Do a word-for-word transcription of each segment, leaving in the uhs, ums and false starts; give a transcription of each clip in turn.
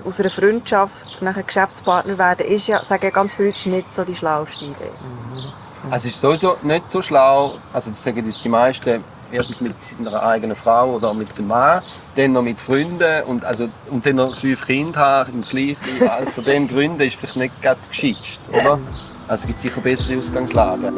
aus einer Freundschaft nachher Geschäftspartner werden, ist ja, sagen ja ganz viele Leute, nicht so die schlauste Idee. Also es ist sowieso nicht so schlau, also das sagen uns die meisten, erstens mit einer eigenen Frau oder mit einem Mann, dann noch mit Freunden und, also, und dann noch fünf Kinder haben im gleichen Alter. Von diesen Gründen ist vielleicht nicht gerade das Gescheiteste, oder? Also es gibt sicher bessere Ausgangslagen.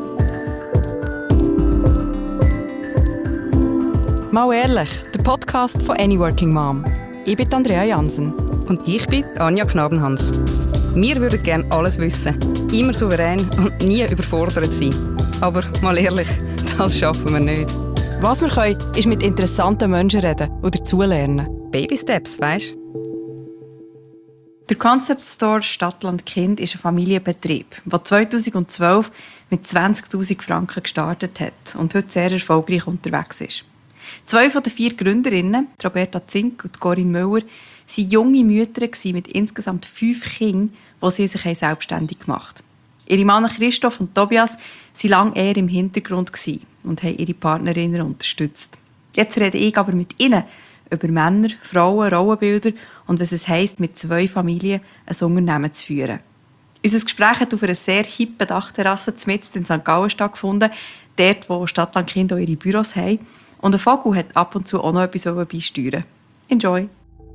Mal ehrlich, der Podcast von Any Working Mom. Ich bin Andrea Jansen. Und ich bin Anja Knabenhans. Wir würden gerne alles wissen, immer souverän und nie überfordert sein. Aber mal ehrlich, das schaffen wir nicht. Was wir können, ist mit interessanten Menschen reden und dazulernen. Baby Steps, weisst du? Der Concept Store Stadtland Kind ist ein Familienbetrieb, der zweitausendzwölf mit zwanzigtausend Franken gestartet hat und heute sehr erfolgreich unterwegs ist. Zwei von den vier Gründerinnen, Roberta Zink und Corinne Müller, waren junge Mütter mit insgesamt fünf Kindern, die sie sich selbstständig gemacht haben. Ihre Männer Christoph und Tobias waren lange eher im Hintergrund und haben ihre Partnerinnen unterstützt. Jetzt rede ich aber mit ihnen über Männer, Frauen, Rollenbilder und was es heisst, mit zwei Familien ein Unternehmen zu führen. Unser Gespräch hat auf einer sehr hippen Dachterrasse mitten in Sankt Gallen stattgefunden, dort, wo Stadtlandkinder auch ihre Büros haben. Und ein Vogel hat ab und zu auch noch etwas beisteuern. Enjoy!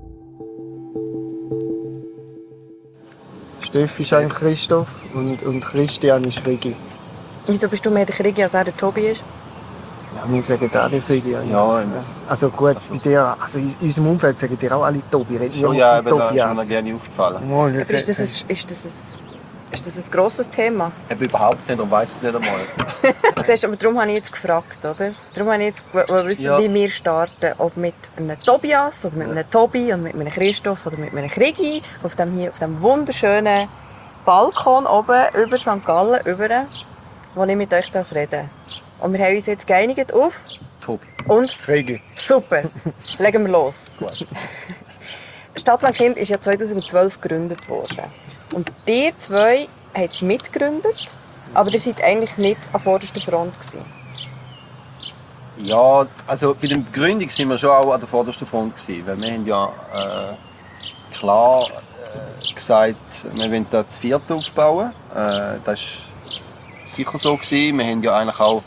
Steffi ist eigentlich Christoph und, und Christian ist Rigi. Wieso bist du mehr der Krigi, als er der Tobi ist? Ja, wir sagen alle Rigi. Ja, ja. Also gut, bei dir, also in unserem Umfeld sagen dir auch alle Tobi. Schon, ja, aber da ist mir gerne aufgefallen. Ja, ist, das ein, ist, das ein, ist das ein grosses Thema? Ich habe überhaupt nicht und weiss es nicht einmal. Du siehst, aber darum habe ich jetzt gefragt, oder? Darum habe ich jetzt wissen, ja. wie wir starten. Ob mit einem Tobias, oder mit einem Tobi, oder mit einem Christoph, oder mit einem Krigi. Auf dem, hier, auf dem wunderschönen Balkon oben über Sankt Gallen, über, wo ich mit euch reden darf. Und wir haben uns jetzt geeinigt auf... Tobi. Und? Rigi. Super. Legen wir los. Gut. Stadtland Kind ist ja zweitausendzwölf gegründet worden. Und ihr zwei habt mitgegründet, aber ihr seid eigentlich nicht an vorderster Front gewesen. Ja, also bei der Gründung waren wir schon auch an der vordersten Front gewesen, weil wir haben ja äh, klar äh, gesagt, wir wollen da das Vierte aufbauen. Äh, das war sicher so gewesen. Wir haben ja eigentlich auch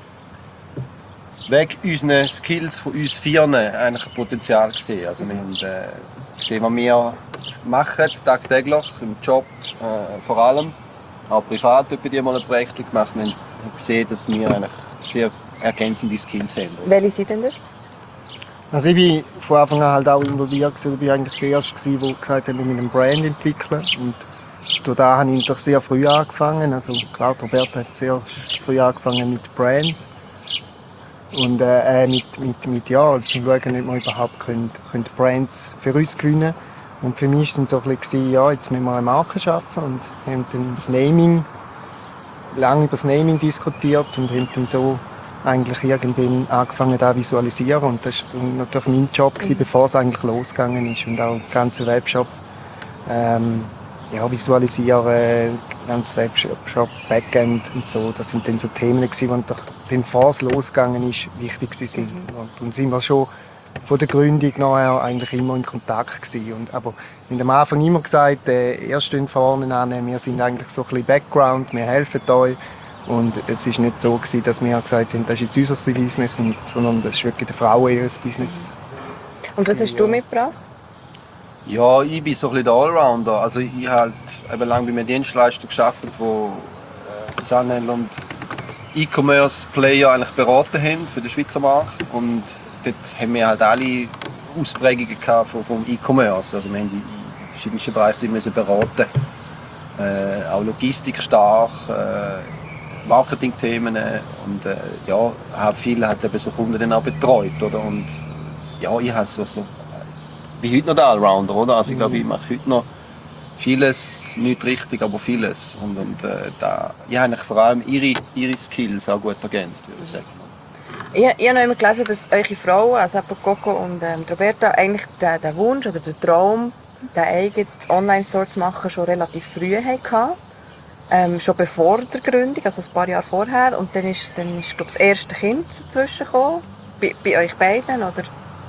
wegen unseren Skills von uns Vieren eigentlich ein Potenzial gesehen. Also wir haben äh, gesehen, was wir machen tagtäglich im Job äh, vor allem, auch privat bei dir mal ein Projekt gemacht. Wir haben gesehen, dass wir eigentlich sehr ergänzende Skills haben. Welche sind denn das? Also ich war von Anfang an halt auch involviert. Ich war eigentlich der Erste, der gesagt hat, wir müssen einen Brand entwickeln. Und durch das habe ich doch sehr früh angefangen. Also klar, Roberta hat sehr früh angefangen mit Brand. Und äh, mit, mit, mit ja, also zu schauen, ob wir überhaupt können, können Brands für uns gewinnen. Und für mich war es so ein bisschen, ja, jetzt müssen wir eine Marke schaffen und haben dann das Naming, lange über das Naming diskutiert und haben dann so eigentlich irgendwann angefangen zu visualisieren. Und das war natürlich mein Job, gewesen, bevor es eigentlich losgegangen ist. Und auch den ganzen Webshop ähm, ja, visualisieren, ganz Webshop, Backend und so. Das sind dann so Themen, die dann, bevor es losgegangen ist, wichtig waren. Mhm. Und, und sind wir schon von der Gründung nachher eigentlich immer in Kontakt gewesen. Und, aber wir haben am Anfang immer gesagt, äh, erst stehen vorne an, wir sind eigentlich so ein bisschen Background, wir helfen euch. Und es war nicht so gewesen, dass wir gesagt haben, das ist jetzt unser Business, und, sondern das ist wirklich der Frauen ihr Business. Und was hast du mitgebracht? Ja, ich bin so ein bisschen der Allrounder. Also ich habe halt lange bei einem Dienstleister gearbeitet, wo äh, Versandhändler und E-Commerce-Player eigentlich beraten haben für den Schweizer Markt. Und dort haben wir halt alle Ausprägungen vom, vom E-Commerce. Also wir haben in verschiedenen Bereichen müssen beraten. Äh, auch Logistik stark, äh, Marketingthemen und äh, ja, habe viele halt eben so Kunden dann auch betreut, oder? Und ja, ich habe so, so wie heute noch der Allrounder, oder? Also ich glaube, ich mache heute noch vieles, nicht richtig, aber vieles. Und, und äh, da, ich habe vor allem ihre, ihre Skills auch gut ergänzt, würde ich sagen. Ich, ich habe noch immer gelesen, dass eure Frauen, also Coco und ähm, Roberta, eigentlich den, den Wunsch oder den Traum, den eigenen Online-Store zu machen, schon relativ früh hatten. Ähm, schon bevor der Gründung, also ein paar Jahre vorher. Und dann ist, dann ist glaube ich, das erste Kind dazwischen gekommen. Bei, bei euch beiden, oder?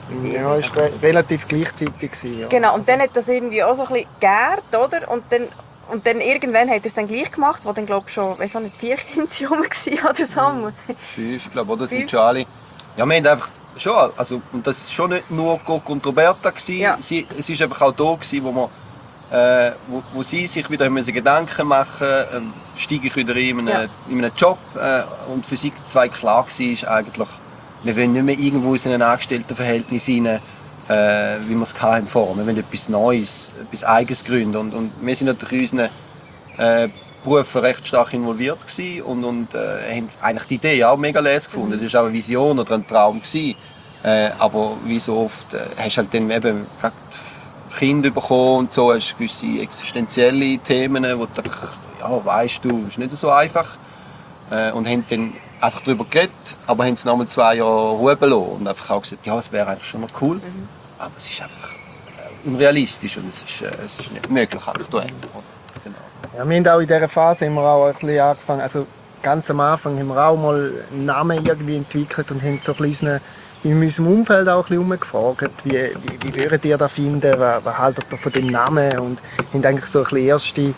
Ja, es war re relativ gleichzeitig. Gewesen, ja. Genau, und dann hat das irgendwie auch so ein bisschen gegärt, oder? Und dann, und dann irgendwann hat er es dann gleich gemacht, wo dann, glaube ich, schon, weiss auch nicht, vier Kinder rum waren oder so. Fünf, glaube ich, oder? Das sind Charlie. Ja, wir haben einfach schon, also, und das war schon nicht nur Coco und Roberta. Ja. Sie, es war einfach auch da, gewesen, wo, wir, äh, wo, wo sie sich wieder müssen Gedanken machen mussten, ähm, steige ich wieder in einen, Ja. in einen Job. Äh, und für sie zwei klar war eigentlich, wir wollen nicht mehr irgendwo in ein Angestelltenverhältnis rein, äh, wie wir es hatten vorher. Wir wollen etwas Neues, etwas Eigenes gründen. Und, und wir sind natürlich in unseren äh, Berufen recht stark involviert gewesen und, und äh, haben eigentlich die Idee auch mega les gefunden. Das war auch eine Vision oder ein Traum gewesen. Äh, aber wie so oft äh, hast du halt dann eben gerade Kinder bekommen und so, hast gewisse existenzielle Themen, wo du einfach, ja, weißt du, ist nicht so einfach. Äh, und haben dann einfach darüber geredet, aber haben es noch mal zwei Jahre Ruhe gelassen und einfach auch gesagt, ja, es wäre eigentlich schon noch cool, mhm. aber es ist einfach äh, unrealistisch und es ist, äh, es ist nicht möglich aktuell. Genau. Ja, wir haben auch in dieser Phase haben wir auch ein bisschen angefangen, also ganz am Anfang haben wir auch mal einen Namen irgendwie entwickelt und haben so ein bisschen in unserem Umfeld auch ein bisschen gefragt, wie, wie, wie würdet ihr das finden, was, was haltet ihr von dem Namen und haben eigentlich so ein bisschen erste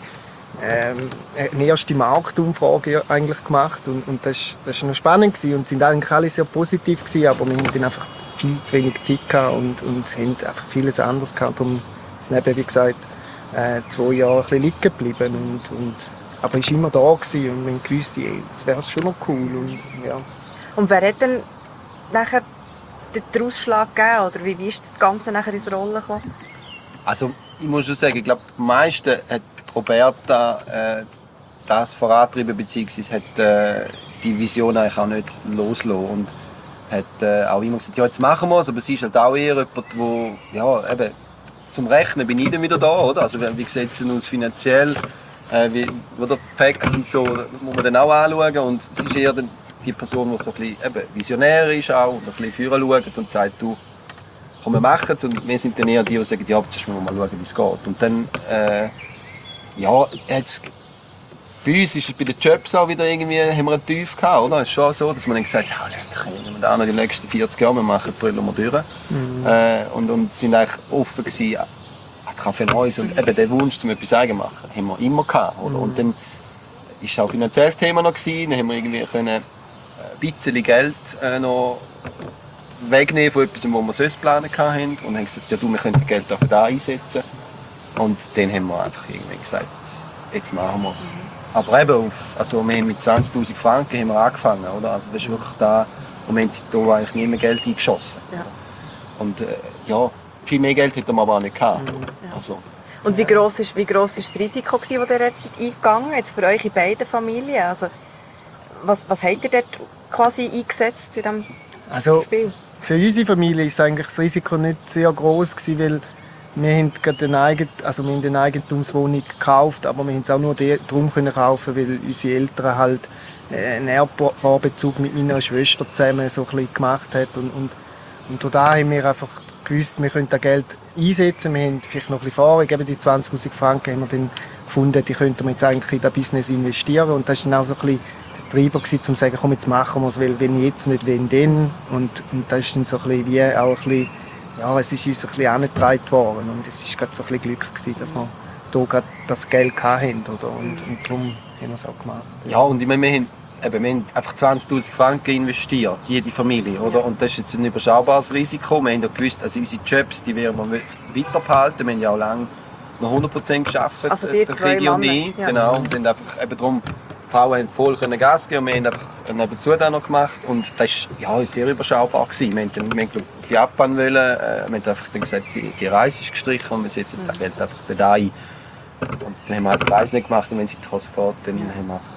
Ähm, eine erste Marktumfrage eigentlich gemacht und, und das war das noch spannend gewesen und sind eigentlich alle sehr positiv gewesen, aber wir hatten dann einfach viel zu wenig Zeit gehabt und, und haben einfach vieles anderes gehabt. Darum ist es eben, wie gesagt, äh, zwei Jahre ein bisschen liegen geblieben und, und, aber es war immer da gewesen und wir haben gewusst, ey, das wäre schon noch cool und, ja. Und wer hat dann nachher den Ausschlag gegeben oder wie, wie ist das Ganze nachher ins Rollen gekommen? Also ich muss schon sagen, ich glaube, am meisten hat Roberta äh, das vorantrieben bzw. hat äh, die Vision eigentlich auch nicht losgelassen und hat äh, auch immer gesagt, ja, jetzt machen wir es, aber sie ist halt auch eher jemand, wo, ja, eben, zum Rechnen bin ich dann wieder da, oder? Also wie sieht es aus finanziell, äh, wie, oder Facts und so, das muss man dann auch anschauen und sie ist eher dann die Person, die so ein bisschen eben, visionär ist auch und ein bisschen führen schaut und sagt, du, komm, wir machen es und wir sind dann eher die, die sagen, ja, jetzt müssen wir mal schauen, wie es geht. Und dann, äh, ja, jetzt, bei uns ist es bei den Jobs auch wieder irgendwie, haben wir einen Tief gehabt, oder? Es ist schon so, dass man dann gesagt hat, ja, wenn wir da noch die nächsten vierzig Jahre machen, brüllen wir durch. Mhm. Äh, und, und sind eigentlich offen gewesen, einfach auch für Neues. Und eben den Wunsch, zum etwas eigen machen, haben wir immer gehabt, oder? Mhm. Und dann war auch ein finanzielles Thema noch gewesen, dann haben wir irgendwie können, ein bisschen Geld äh, noch wegnehmen von etwas, wo wir sonst planen hatten. Und haben gesagt, ja, du, wir können Geld dafür da einsetzen. Und dann haben wir einfach irgendwie gesagt, jetzt machen wir es. Mhm. Aber eben, auf, also wir haben mit zwanzigtausend Franken haben wir angefangen, oder? Also das ist wirklich da, und wir haben seitdem eigentlich nie mehr Geld eingeschossen. Ja. Und äh, ja, viel mehr Geld hätten wir aber auch nicht gehabt. Mhm. Ja. Also, und wie gross ist, wie gross ist das Risiko, das ihr derzeit eingegangen jetzt für euch in beiden Familien? Also, was, was habt ihr dort quasi eingesetzt in diesem also, Spiel? Für unsere Familie war eigentlich das Risiko nicht sehr gross, weil wir haben eine, Eigen, also wir haben eine Eigentumswohnung gekauft, aber wir haben es auch nur darum kaufen, weil unsere Eltern halt einen Erbvorbezug mit meiner Schwester zusammen so ein bisschen gemacht haben. Und, und, und durch das haben wir einfach gewusst, wir können das Geld einsetzen. Wir haben vielleicht noch ein bisschen Erfahrung, eben die zwanzigtausend Franken haben wir dann gefunden, die könnten wir jetzt eigentlich in das Business investieren. Und das war dann auch so ein bisschen der Treiber gewesen, um zu sagen, komm, jetzt machen wir es, weil wenn jetzt nicht, wenn dann. Und, und das ist dann so ein bisschen wie auch ein bisschen, ja, es ist uns ein bisschen angetragen worden und es war gerade so ein bisschen Glück gewesen, dass wir hier gerade das Geld hatten, oder? Und, und darum haben wir es auch gemacht. Ja, ja und ich meine, wir haben, eben, wir haben einfach zwanzigtausend Franken investiert, jede Familie, oder? Und das ist jetzt ein überschaubares Risiko. Wir haben ja gewusst, also unsere Jobs, die werden wir weiter behalten. Wir haben ja auch lange noch hundert Prozent gearbeitet. Also die zwei Männer? Ja. Genau, und dann einfach eben darum, die Frauen haben voll Gas geben und wir haben einfach nebenzu dann noch gemacht und das war ja, sehr überschaubar gewesen. Wir wollten wir haben, auf Japan wollen, äh, wir haben einfach dann gesagt, die, die Reise ist gestrichen und wir setzen mhm. das Geld einfach für da ein. Und dann haben wir halt die Reise nicht gemacht und wenn es in die Hose geht, dann ja. haben wir einfach,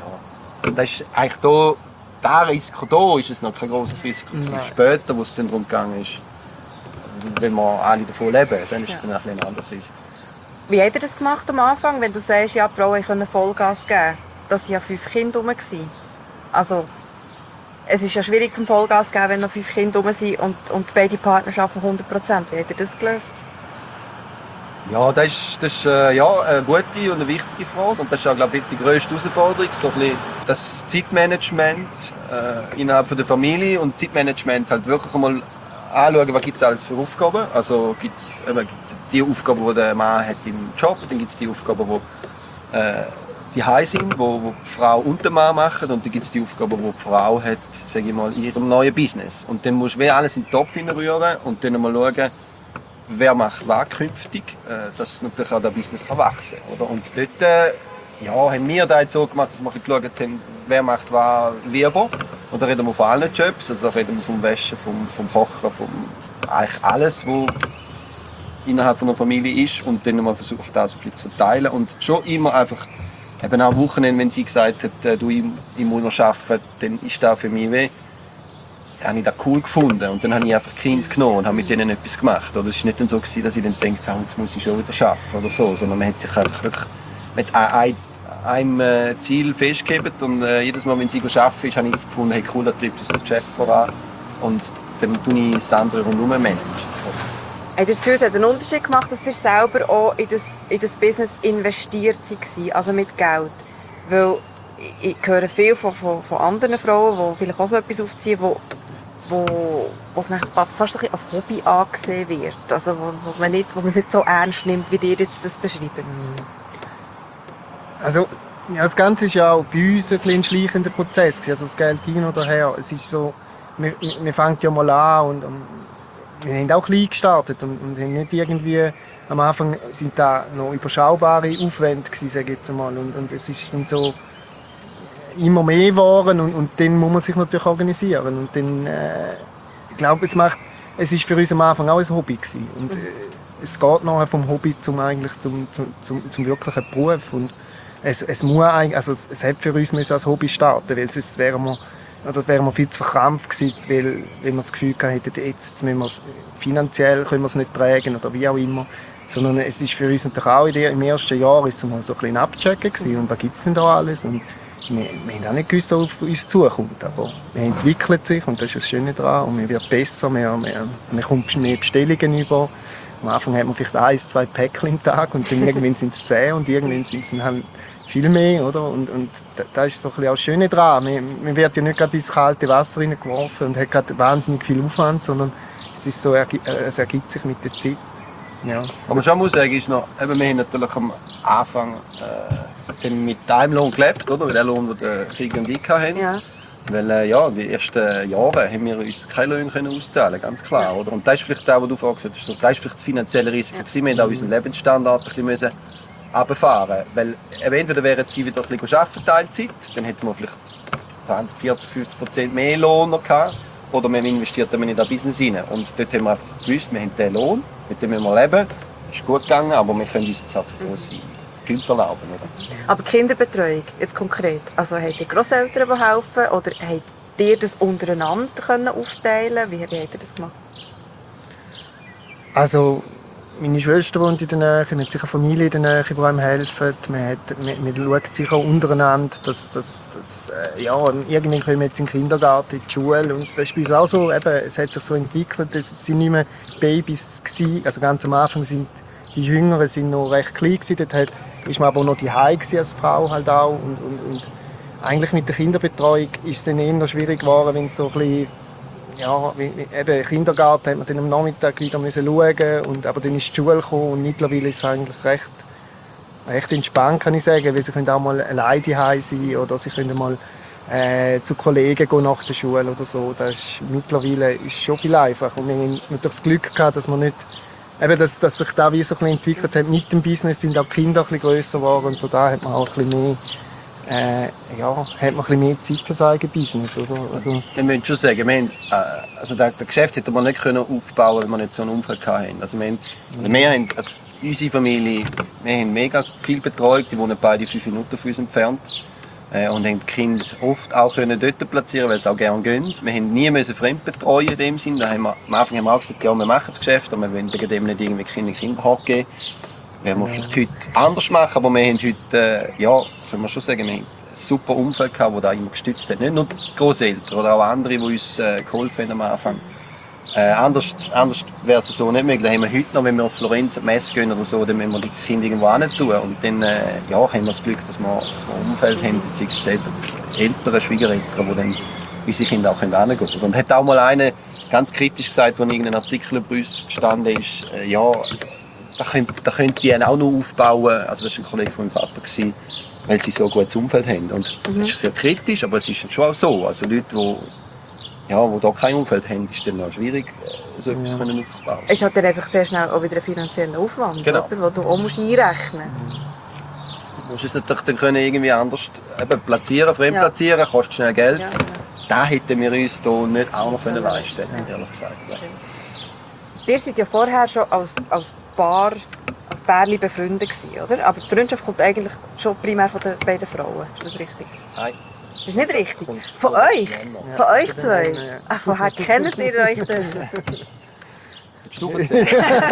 ja. Und das ist eigentlich da, das Risiko da ist es noch kein großes Risiko. Nein. Später, wo es dann darum gegangen ist, wenn wir alle davon leben, dann ist es ja. dann ein anderes Risiko. Wie habt ihr das gemacht am Anfang, wenn du sagst, ja, die Frauen können Vollgas geben? Das waren ja fünf Kinder herum. Also, es ist ja schwierig zum Vollgas zu geben, wenn noch fünf Kinder herum sind und, und beide Partner arbeiten hundert Prozent. Wie habt ihr das gelöst? Ja, das ist, das ist äh, ja, eine gute und eine wichtige Frage. Und das ist auch, glaube ich, die grösste Herausforderung. So ein bisschen das Zeitmanagement äh, innerhalb der Familie und Zeitmanagement halt wirklich einmal anschauen, was gibt es alles für Aufgaben. Also gibt es die Aufgaben, die der Mann hat im Job, dann gibt es die Aufgaben, die äh, die heim sind, wo, wo die Frau und der Mann machen, und dann gibt es die Aufgaben, die die Frau hat, sage ich mal, in ihrem neuen Business. Und dann musst du alles in den Topf hineinrühren und dann mal schauen, wer macht was künftig, äh, dass natürlich auch das Business kann wachsen kann. Oder? Und dort äh, ja, haben wir das so gemacht, dass wir geschaut haben, wer macht was lieber. Und da reden wir von allen Jobs, also da reden wir vom Waschen, vom, vom Kochen, vom eigentlich alles, was innerhalb von einer Familie ist, und dann mal versucht, das ein bisschen zu verteilen. Und schon immer einfach, eben auch am Wochenende, wenn sie gesagt hat, äh, du, ich, ich muss noch arbeiten, dann ist das für mich weh. Habe ich das cool gefunden, und dann habe ich einfach die Kinder genommen und habe mit denen etwas gemacht. Oder es war nicht dann so, dass ich dann gedacht habe, jetzt muss ich schon wieder arbeiten oder so, sondern man hat sich einfach wirklich mit ein, einem äh, Ziel festgegeben, und äh, jedes Mal, wenn sie arbeiten ist, habe ich das gefunden, hey, cool, da treibt uns der Chef voran, und dann tue ich das andere rundherum managen. Hat ihr das Gefühl, es hat einen Unterschied gemacht, dass ihr selber auch in das, in das Business investiert seid, also mit Geld? Weil ich, ich höre viel von, von, von anderen Frauen, die vielleicht auch so etwas aufziehen, wo, wo, wo es fast ein als Hobby angesehen wird, also wo, wo, man nicht, wo man es nicht so ernst nimmt, wie ihr jetzt das beschreibt. Also, ja, das Ganze ist ja auch bei uns ein, ein schleichender Prozess, also das Geld hin oder her. Es ist so, wir, wir fangen ja mal an, und, und wir haben auch klein gestartet und, und haben nicht irgendwie, am Anfang sind da noch überschaubare Aufwände gewesen, sage ich jetzt mal, und, und es ist dann so immer mehr geworden, und, und dann muss man sich natürlich organisieren, und dann, äh, ich glaube, es macht, es ist für uns am Anfang auch ein Hobby gewesen, und äh, es geht nachher vom Hobby zum eigentlich zum, zum, zum, zum wirklichen Beruf, und es, es muss eigentlich, also es, es hat für uns müssen als Hobby starten, weil sonst wären wir Oder wären wir viel zu verkrampft gewesen, weil, weil wir das Gefühl hatten, jetzt, jetzt müssen wir es, finanziell können wir es nicht tragen oder wie auch immer. Sondern es ist für uns natürlich auch in der, im ersten Jahr ist es mal so ein bisschen abchecken gewesen, und was gibt es denn da alles. Und wir, wir haben auch nicht gewusst, was auf uns zukommt. Aber wir entwickelt sich, und das ist das Schöne daran. Und man wird besser, man, man, man kommt mehr Bestellungen über. Am Anfang hat man vielleicht ein, zwei Päckchen im Tag, und dann irgendwann sind es zehn, und irgendwann sind es dann halt viel mehr, oder? Und, und das ist so ein bisschen auch das Schöne daran. Man, man wird ja nicht gerade ins kalte Wasser hineingeworfen und hat gerade wahnsinnig viel Aufwand, sondern es, ist so, es ergibt sich mit der Zeit. Ja. Was man schon muss sagen, ist noch, eben, wir haben natürlich am Anfang äh, mit einem Lohn gelebt, oder? Der Lohn, den der Krieg und ich hatten. Ja. Weil äh, ja, die ersten Jahre haben wir uns keine Löhne können auszahlen, ganz klar. Oder? Und das ist vielleicht das, was du vorhin gesagt hast, das ist vielleicht das finanzielle Risiko. Ja. Wir mussten auch unseren Lebensstandard ein bisschen runterfahren. Weil entweder wären sie wieder ein bisschen arbeiten, Teilzeit, dann hätten wir vielleicht zwanzig, vierzig, fünfzig Prozent mehr Lohn noch gehabt. Oder wir investieren in das Business rein. Und dort haben wir einfach gewusst, wir haben diesen Lohn, mit dem wir leben. Es ist gut gegangen, aber wir können uns jetzt auch grosse Güter erlauben. Oder? Aber Kinderbetreuung, jetzt konkret, also habt ihr Grosseltern, die helfen, oder habt ihr das untereinander können aufteilen? Wie, wie habt ihr das gemacht? Also, meine Schwester wohnt in der Nähe, man hat sicher Familie in der Nähe, die einem helfen. Man, hat, man, man schaut sich auch untereinander, dass, dass, dass äh, ja, irgendwann kommen wir jetzt in den Kindergarten, in die Schule. Und das ist bei uns auch so, eben, es hat sich so entwickelt, es sind nicht mehr Babys gewesen. Also ganz am Anfang sind die Jüngeren sind noch recht klein gewesen. Dort hat, ist man aber noch die Hause als Frau halt auch. Und, und, und eigentlich mit der Kinderbetreuung ist es dann eher schwierig geworden, wenn es so ein bisschen, ja, wie, eben Kindergarten hat man dann am Nachmittag wieder müssen schauen, und aber dann ist die Schule gekommen, und mittlerweile ist es eigentlich recht, recht entspannt, kann ich sagen, weil sie können auch mal alleine zu Hause sein, oder sie können mal äh, zu Kollegen gehen nach der Schule oder so. Das ist, mittlerweile ist es schon viel einfacher, und wir haben natürlich das Glück gehabt, dass man nicht, eben, dass, dass sich da wie so ein bisschen entwickelt hat mit dem Business, sind auch die Kinder ein bisschen grösser geworden, und da hat man auch ein bisschen mehr Äh, ja, hat man ein bisschen mehr Zeit für sein eigenes Business, oder? Also, wir müssen schon sagen, wir haben, äh, also das, das Geschäft hätte man nicht können aufbauen, wenn wir nicht so einen Umfeld hatten. Also wir haben, also wir haben, also unsere Familie, wir haben mega viel betreut, die wohnen beide fünf Minuten von uns entfernt, äh, und haben die Kinder oft auch können dort platzieren, weil sie auch gerne gehen. Wir haben nie müssen fremd betreuen in dem Sinn. Da haben wir, am Anfang haben wir auch gesagt, ja, wir machen das Geschäft, aber wir wollen wegen dem nicht irgendwie Kinder Kinderhart geben. Werden wir vielleicht heute anders machen, aber wir haben heute, äh, ja, können wir schon sagen, wir haben ein super Umfeld gehabt, das da immer gestützt hat. Nicht nur die Grosseltern oder auch andere, die uns äh, geholfen haben am Anfang. Äh, anders anders wäre es so nicht möglich. Da haben wir heute noch, wenn wir auf Florenz und Messe gehen oder so, dann müssen wir die Kinder irgendwo hin tun. Und dann äh, ja, haben wir das Glück, dass wir, dass wir ein Umfeld haben, beziehungsweise Eltern, Schwiegereltern, die dann unsere Kinder auch hingehen können. Und hat auch mal einer ganz kritisch gesagt, als irgendein Artikel über uns gestanden ist, äh, ja, da könnt, da könnt ihr auch noch aufbauen. Also das war ein Kollege von meinem Vater, gewesen, weil sie so ein gutes Umfeld haben. Und mhm. das ist sehr kritisch, aber es ist schon auch so. Also Leute, die ja, die hier kein Umfeld haben, ist es dann auch schwierig, so etwas ja. aufzubauen. Es hat dann einfach sehr schnell auch wieder einen finanziellen Aufwand, genau. oder? Den du auch musst einrechnen musst. Du musst es natürlich dann können irgendwie anders eben platzieren, fremdplatzieren, ja. kostet schnell Geld. Ja, ja. Das hätten wir uns hier nicht auch noch können leisten können, ehrlich gesagt. Ja. Ihr seid ja vorher schon als, als Paar, als Pärchen befreundet gewesen, oder? Aber die Freundschaft kommt eigentlich schon primär von den beiden Frauen. Ist das richtig? Nein. Das ist nicht richtig. Von euch? Ja. Von euch zwei? Ja. Ach, woher kennt ihr euch denn? Willst du erzählen?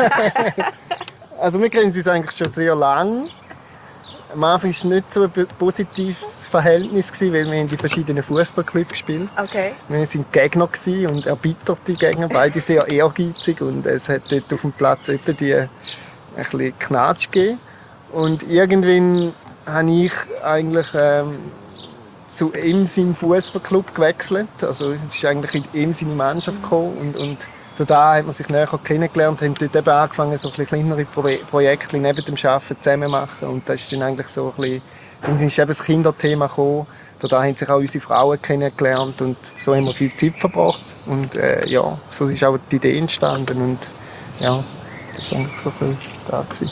Also wir kennen uns eigentlich schon sehr lange. Am Anfang war es nicht so ein positives Verhältnis, weil wir in die verschiedenen Fußballclubs gespielt haben. Okay. Wir waren Gegner und erbitterte Gegner, beide sehr ehrgeizig. Und es hat dort auf dem Platz etwa die ein bisschen Knatsch gegeben. Und irgendwann habe ich eigentlich ähm, zu ihm seinem Fußballclub gewechselt. Also es ist eigentlich in ihm seine Mannschaft gekommen. Und, und da hat man sich näher kennengelernt, haben dort eben angefangen, so ein bisschen kleinere Pro- Projekte neben dem Arbeiten zusammen zu machen. Und das ist dann eigentlich so ein bisschen, dann ist eben das Kinderthema gekommen. Da haben sich auch unsere Frauen kennengelernt und so haben wir viel Zeit verbracht. Und äh, ja, so ist auch die Idee entstanden. Und ja, das war eigentlich so ein bisschen da gewesen.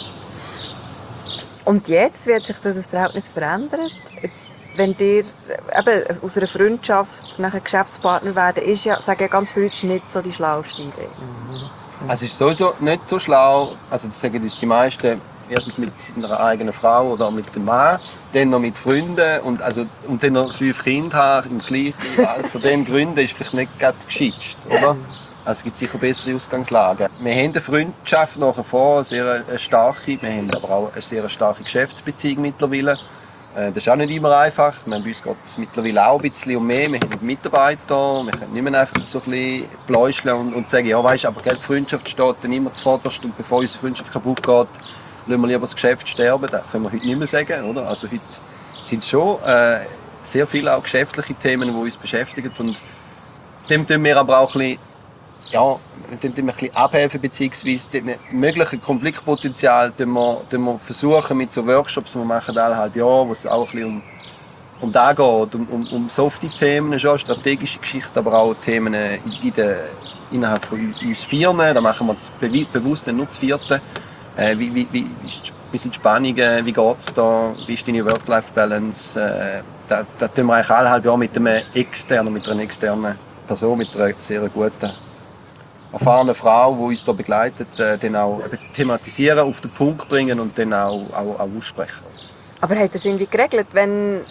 Und jetzt wird sich das Verhältnis verändert? Jetzt, wenn ihr eben aus einer Freundschaft nachher Geschäftspartner werden, ist ja, sagen ja ganz viele Leute, nicht so die schlauste Idee. Mhm. Also es ist sowieso nicht so schlau, also das sagen uns die meisten, erstens mit einer eigenen Frau oder mit dem Mann, dann noch mit Freunden und, also, und dann noch fünf Kinder haben im gleichen Alter. Von diesen Gründen ist vielleicht nicht ganz geschickt, oder? Also es gibt sicher bessere Ausgangslagen. Wir haben eine Freundschaft nach wie vor, eine sehr eine starke, wir haben aber auch eine sehr starke Geschäftsbeziehung mittlerweile. Das ist auch nicht immer einfach. Bei uns geht es mittlerweile auch ein bisschen um mehr. Wir haben Mitarbeiter, wir können nicht mehr einfach so ein bisschen pläuscheln und, und sagen, ja weißt, aber die Freundschaft steht dann immer zuvorderst und bevor unsere Freundschaft kaputt geht, lassen wir lieber das Geschäft sterben. Das können wir heute nicht mehr sagen. Oder? Also heute sind es schon äh, sehr viele auch geschäftliche Themen, die uns beschäftigen. Und dem tun wir aber auch ein bisschen, ja, wir ein bisschen abhelfen, beziehungsweise dem möglichen Konfliktpotenzial, den wir, den wir versuchen mit so Workshops, die wir machen alle halb Jahr, wo es auch ein bisschen um, um das geht, um, um, um softe Themen, schon strategische Geschichten, aber auch Themen in der, innerhalb von uns Vieren. Da machen wir be- bewusst nur das Vierte. Äh, wie, wie, wie, wie sind die Spannungen, wie geht es da, wie ist deine Work-Life-Balance? Äh, da, da tun wir eigentlich alle halb Jahr mit, einem externen, mit einer externen Person, mit einer sehr guten erfahrene Frau, die uns da begleitet, äh, dann auch thematisieren, auf den Punkt bringen und dann auch, auch, auch aussprechen. Aber habt ihr es irgendwie geregelt, wenn,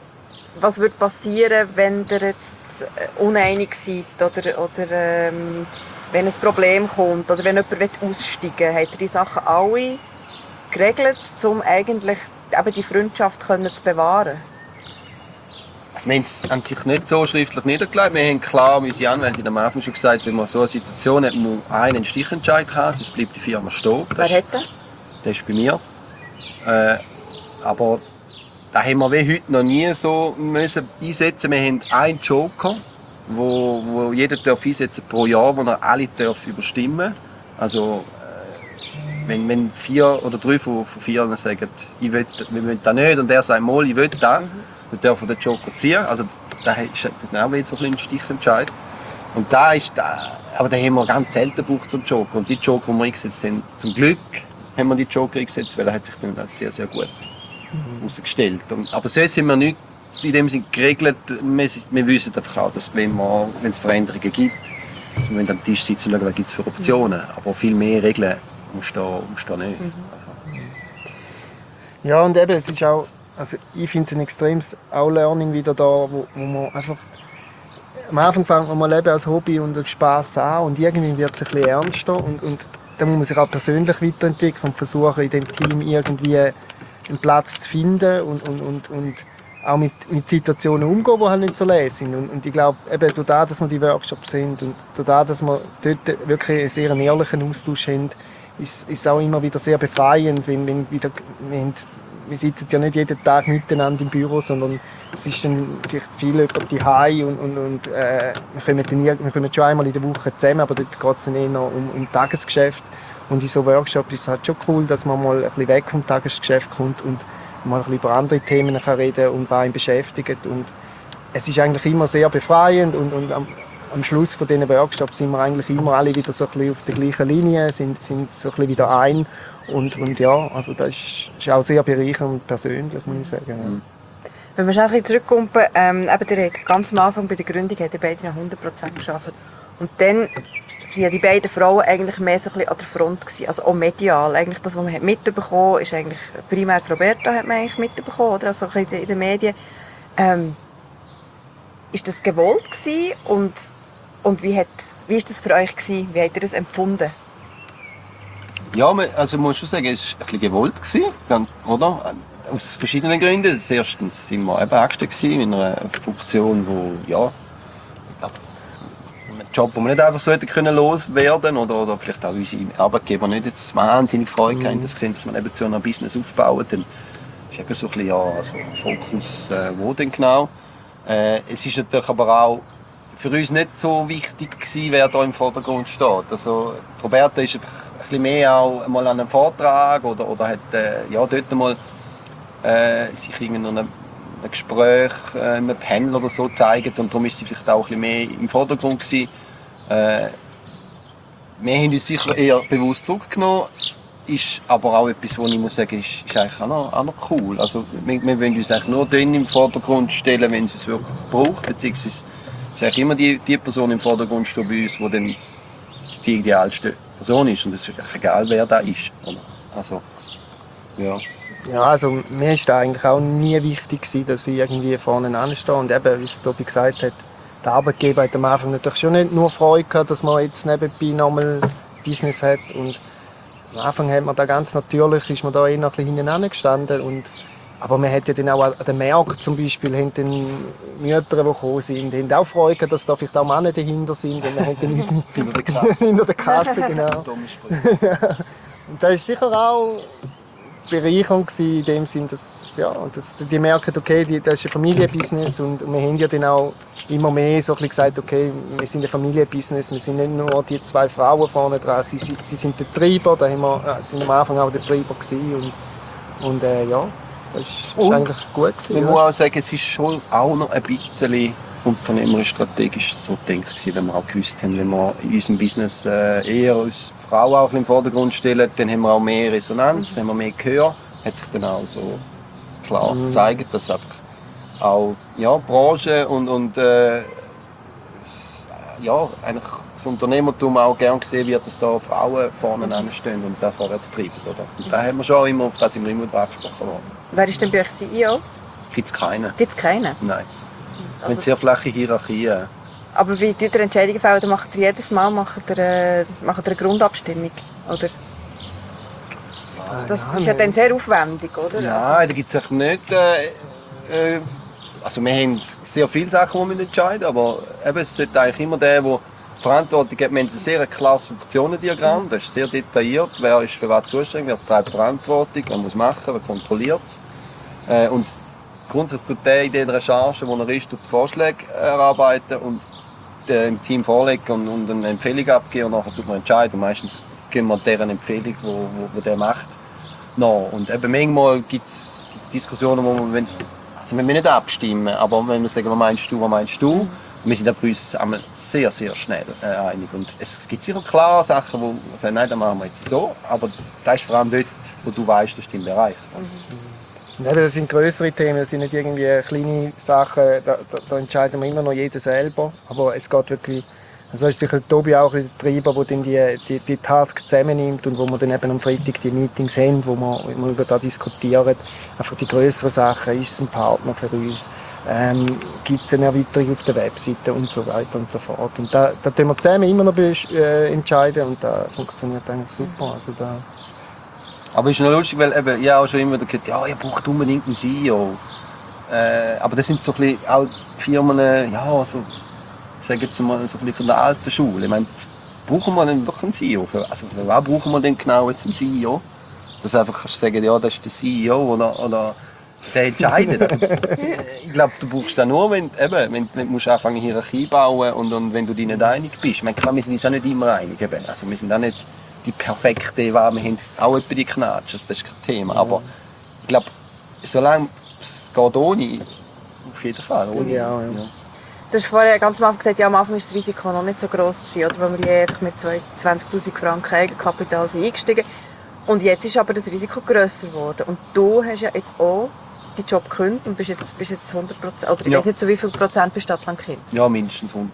was würde passieren, wenn ihr jetzt uneinig seid oder, oder ähm, wenn ein Problem kommt oder wenn jemand aussteigen will? Habt ihr die Sachen alle geregelt, um eigentlich eben die Freundschaft zu bewahren? Also wir haben es an sich nicht so schriftlich niedergelegt. Wir haben klar, wie unsere Anwältin am Anfang schon gesagt, wenn man so eine Situation hat, muss einen Stichentscheid haben, sonst bleibt die Firma stehen. Wer hat den? Der ist bei mir. Äh, aber da haben wir wie heute noch nie so müssen einsetzen. Wir haben einen Joker, wo, wo jeder darf einsetzen pro Jahr, wo er alle darf überstimmen. Also äh, wenn, wenn vier oder drei von, von vier sagen, ich will, wir wollen das nicht und er sagt mal, ich will das. Mhm. Dann dürfen den Joker ziehen. Also, da ist dann auch wieder so ein Stichentscheid. Und da ist da, aber da haben wir ganz selten gebraucht zum Joker. Und die Joker, die wir eingesetzt haben, zum Glück haben wir die Joker eingesetzt, weil er hat sich dann als sehr, sehr gut herausgestellt. Mhm. Aber so sind wir nicht in dem Sinne geregelt. Wir, wir wissen einfach auch, dass wenn, wir, wenn es Veränderungen gibt, dass wir am Tisch sitzen und schauen, was gibt es für Optionen. Mhm. Aber viel mehr Regeln musst du da, musst du da nicht. Mhm. Also. Ja, und eben, es ist auch, also ich finde es ein extremes auch Learning wieder da, wo, wo man einfach am Anfang fängt man mal als Hobby und als Spass an und irgendwie wird es ein bisschen ernster und, und da muss man sich auch persönlich weiterentwickeln und versuchen in dem Team irgendwie einen Platz zu finden und, und, und, und auch mit, mit Situationen umgehen, die halt nicht so leicht sind. Und, und ich glaube, eben dadurch, dass wir die Workshops sind und dadurch, dass wir dort wirklich einen sehr ehrlichen Austausch haben, ist es auch immer wieder sehr befreiend, wenn, wenn wieder, wir haben wir sitzen ja nicht jeden Tag miteinander im Büro, sondern es ist dann vielleicht viel über die Hause und, und, und äh, wir, kommen dann nie, wir kommen schon einmal in der Woche zusammen, aber dort geht es dann eher noch um, um Tagesgeschäft. Und in so Workshops ist es halt schon cool, dass man mal ein bisschen weg vom Tagesgeschäft kommt und mal ein bisschen über andere Themen kann reden und was ihn beschäftigt. Und es ist eigentlich immer sehr befreiend und, und am, am Schluss von diesen Workshops sind wir eigentlich immer alle wieder so ein bisschen auf der gleichen Linie, sind, sind so ein bisschen wieder ein. Und, und ja, also das ist, ist auch sehr bereichernd und persönlich, muss ich sagen. Ja. Wenn wir schon ein bisschen zurückkommen, ähm, eben, ihr habt ganz am Anfang bei der Gründung habt ihr beide noch hundert Prozent gearbeitet. Und dann waren ja die beiden Frauen eigentlich mehr so ein bisschen an der Front gewesen, also auch medial. Eigentlich das, was man mitbekommen hat, ist eigentlich primär die Roberta hat man eigentlich mitbekommen, oder? Also in den, in den Medien. Ähm, ist das gewollt gewesen? Und, und wie, hat, wie ist das für euch gewesen? Wie habt ihr das empfunden? Ja, also man muss schon sagen, es war ein bisschen gewollt gewesen, oder? Aus verschiedenen Gründen. Erstens sind wir eben angestellt in einer Funktion, wo, ja, ich glaube, ein Job, wo wir nicht einfach so hätten können loswerden oder, oder vielleicht auch unsere Arbeitgeber nicht jetzt wahnsinnig Freude hatten, mhm. das gesehen, dass man eben zu einem Business aufbaut. Dann ist eben so ein bisschen, ja, also Fokus, äh, wo denn genau. Äh, es ist natürlich aber auch für uns nicht so wichtig gewesen, wer da im Vordergrund steht. Also Roberta ist einfach ein bisschen mehr auch mal an einem Vortrag oder, oder hat äh, ja, dort mal äh, sich in einem Gespräch, äh, einem Panel oder so gezeigt und darum ist sie vielleicht auch ein bisschen mehr im Vordergrund gewesen. Äh, wir haben uns sicher eher bewusst zurückgenommen, ist aber auch etwas, was ich muss sagen, ist, ist eigentlich auch noch, auch noch cool. Also wir, wir wollen uns eigentlich nur dann im Vordergrund stellen, wenn es uns wirklich braucht, beziehungsweise es ist eigentlich immer die, die Person im Vordergrund steht bei uns, die dann die idealste Person ist und es ist egal, wer da ist. Also, ja. Ja, also mir ist da eigentlich auch nie wichtig gewesen, dass ich irgendwie vorne anstehe. Und eben, wie es Tobi gesagt hat, der Arbeitgeber hat am Anfang natürlich schon nicht nur Freude gehabt, dass man jetzt nebenbei nochmal Business hat. Und am Anfang hat man da ganz natürlich, ist man da eher noch ein bisschen hinten angestanden. Und aber man hat ja dann auch an den Märkten zum Beispiel, haben dann Mütter, die gekommen sind, haben auch Freude gehabt, dass da vielleicht auch Männer dahinter sind. Und man hat dann unsere hinter der Kasse. hinter der Kasse, genau. Und das ist sicher auch Bereicherung in dem Sinn, dass, ja, dass die merken, okay, die, das ist ein Familienbusiness und wir haben ja dann auch immer mehr so ein bisschen gesagt, okay, wir sind ein Familienbusiness, wir sind nicht nur die zwei Frauen vorne dran, sie, sie, sie sind der Treiber, da haben wir, äh, sind am Anfang auch der Treiber gewesen und, und äh, ja, das ist, ist eigentlich gut gewesen. Man ja. muss auch sagen, es ist schon auch noch ein bisschen unternehmerisch strategisch so gedacht gewesen, wenn wir auch gewusst haben, wenn wir in unserem Business äh, eher als Frau auch im Vordergrund stellen, dann haben wir auch mehr Resonanz, mhm. haben wir mehr Gehör, hat sich dann auch so klar mhm. gezeigt, dass einfach auch ja, Branche und, und äh, das, ja, eigentlich das Unternehmertum auch gern gesehen wird, dass da Frauen vorne anstehen und da vorwärts treiben. Oder? Und da haben wir schon immer, auf das sind wir immer angesprochen worden. Wer ist denn bei euch C E O? Gibt es keinen. Gibt es keinen? Nein. Also, mit sehr flache Hierarchien. Aber wie tut ihr Entscheidungen fällen? Oder macht ihr jedes Mal macht ihr, äh, macht ihr eine Grundabstimmung? Oder? Also, das ja, ist ja dann sehr aufwendig, oder? Nein, also. da gibt es nicht. Äh, äh, also wir haben sehr viele Sachen, die wir entscheiden, aber eben, es sollte eigentlich immer der, der Verantwortung hat. Wir haben ein sehr klares Funktionendiagramm, das ist sehr detailliert. Wer ist für was zuständig, wer trägt Verantwortung, wer muss machen, wer kontrolliert es. Äh, und grundsätzlich tut der in der Recherche, wo er ist, die Vorschläge erarbeiten und dem Team vorlegen und, und eine Empfehlung abgeben und nachher tut man entscheiden. Und meistens geben wir deren Empfehlung, die wo, wo der macht, nach. Und eben manchmal gibt es Diskussionen, wo man, also wir nicht abstimmen, aber wenn wir sagen, was meinst du, was meinst du, mhm. wir sind bei uns sehr, sehr schnell äh, einig. Und es gibt sicher klare Sachen, wo wir sagen, nein, das machen wir jetzt so, aber das ist vor allem dort, wo du weißt, das ist dein Bereich. Mhm. Ja, das sind größere Themen, das sind nicht irgendwie kleine Sachen, da, da, da entscheiden wir immer noch jeder selber. Aber es geht wirklich, also ist sicher Tobi auch ein Treiber, der dann die, die, die Tasks zusammennimmt und wo wir dann eben am Freitag die Meetings haben, wo wir, wo wir über das diskutieren. Einfach die grösseren Sachen, ist es ein Partner für uns, ähm, gibt es eine Erweiterung auf der Webseite und so weiter und so fort. Und da, da tun wir zusammen immer noch äh, entscheiden und das funktioniert eigentlich super. Also da Aber es ist noch lustig, weil eben, ich auch schon immer gehört, ja, ihr braucht unbedingt einen C E O. Äh, aber das sind so ein bisschen auch Firmen, ja, so, sagen jetzt mal, so ein bisschen von der alten Schule. Ich meine, brauchen wir denn wirklich einen C E O? Für, also für was brauchen wir denn genau jetzt einen C E O? Dass du einfach kannst sagen, ja, das ist der C E O oder, oder der entscheidet. Also, ich glaube, du brauchst das nur, wenn, eben, wenn, wenn du musst anfangen Hierarchie bauen und, und wenn du dich nicht einig bist. Ich meine, klar, wir sind uns auch nicht immer einig. Eben. Also, wir sind auch nicht die perfekte Wahl. Wir haben auch etwa die Knatsch, das ist kein Thema. Aber ich glaube, solange es geht ohne, auf jeden Fall. Ohne, Ja, ja. ja. Du hast vorher ganz am Anfang gesagt, ja, am Anfang war das Risiko noch nicht so gross gewesen, oder? Weil wir hier einfach mit zwanzigtausend Franken Eigenkapital sind eingestiegen. Und jetzt ist aber das Risiko grösser geworden. Und du hast ja jetzt auch deinen Job gekündigt und bist jetzt, bist jetzt hundert Prozent, oder ich Ja. weiß nicht, zu wie viel Prozent bei Stadtland Kind. Ja, mindestens hundert.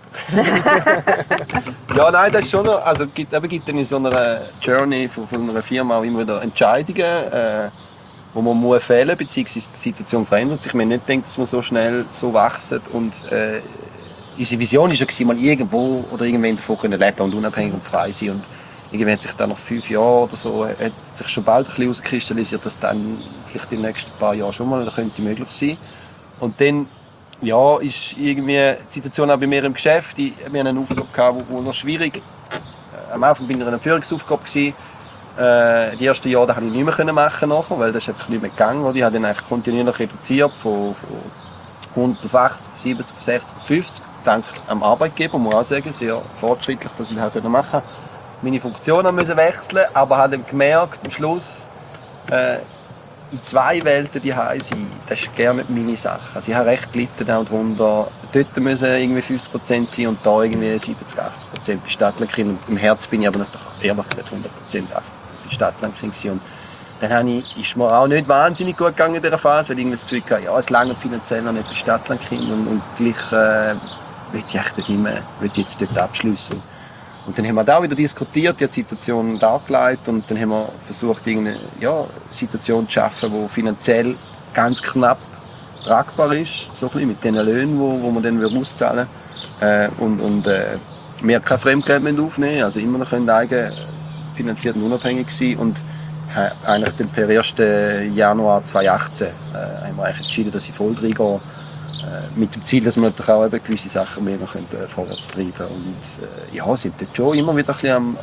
Ja, nein, das ist schon noch, also gibt, eben gibt in so einer Journey von, von einer Firma auch immer wieder Entscheidungen, äh, wo man muss fällen, beziehungsweise die Situation verändert sich. Ich habe nicht gedacht, dass wir so schnell so wachsen und äh, unsere Vision war ja, mal irgendwo oder irgendwann davon können leben und unabhängig und frei sein. Und irgendwie hat sich dann nach fünf Jahren oder so hat sich schon bald ein bisschen herauskristallisiert, dass dann vielleicht in den nächsten paar Jahren schon mal könnte möglich sein. Und dann ja, ist irgendwie die Situation auch bei mir im Geschäft. Ich, wir hatten eine Aufgabe, gehabt, die noch schwierig war. Am Anfang war ich in einer Führungsaufgabe. Äh, die ersten Jahre konnte ich nicht mehr machen, nachher, weil das ist einfach nicht mehr gegangen. Ich habe dann eigentlich kontinuierlich reduziert von, von hundert auf achtzig, siebzig, sechzig, fünfzig. Dank am Arbeitgeber, muss ich auch sagen, sehr fortschrittlich, dass ich das machen konnte. Meine Funktionen musste wechseln, aber habe dann gemerkt, am Schluss, äh, in zwei Welten die sein, das ist gerne nicht meine Sache. Also ich habe recht gelitten darunter. Dort müssen irgendwie fünfzig Prozent sein und da irgendwie siebzig, achtzig Prozent bei Stadtlandkind. Und im Herzen bin ich aber natürlich ehrlich gesagt hundert Prozent bei Stadtlandkind gewesen. Und dann habe ich, ist mir auch nicht wahnsinnig gut gegangen in dieser Phase, weil ich irgendwie das Gefühl hatte, ja, es lange finanziell noch nicht bei Stadtlandkind und, und gleich äh, will ich echt immer, will ich jetzt dort abschliessen. Und dann haben wir da wieder diskutiert, die Situation dargelegt und dann haben wir versucht, irgendeine ja, Situation zu schaffen, die finanziell ganz knapp tragbar ist, so ein bisschen mit den Löhnen, wo, wo wir dann auszahlen äh, und, und äh, wir kein Fremdgeld mehr aufnehmen, also immer noch eigenfinanziert und unabhängig sein und äh, eigentlich dann per ersten Januar zweitausendachtzehn äh, haben wir eigentlich entschieden, dass ich voll reingehe. Mit dem Ziel, dass wir natürlich auch eben gewisse Sachen mehr noch können, äh, vorwärts treiben können. Und äh, ja, sind dort schon immer wieder ein bisschen am,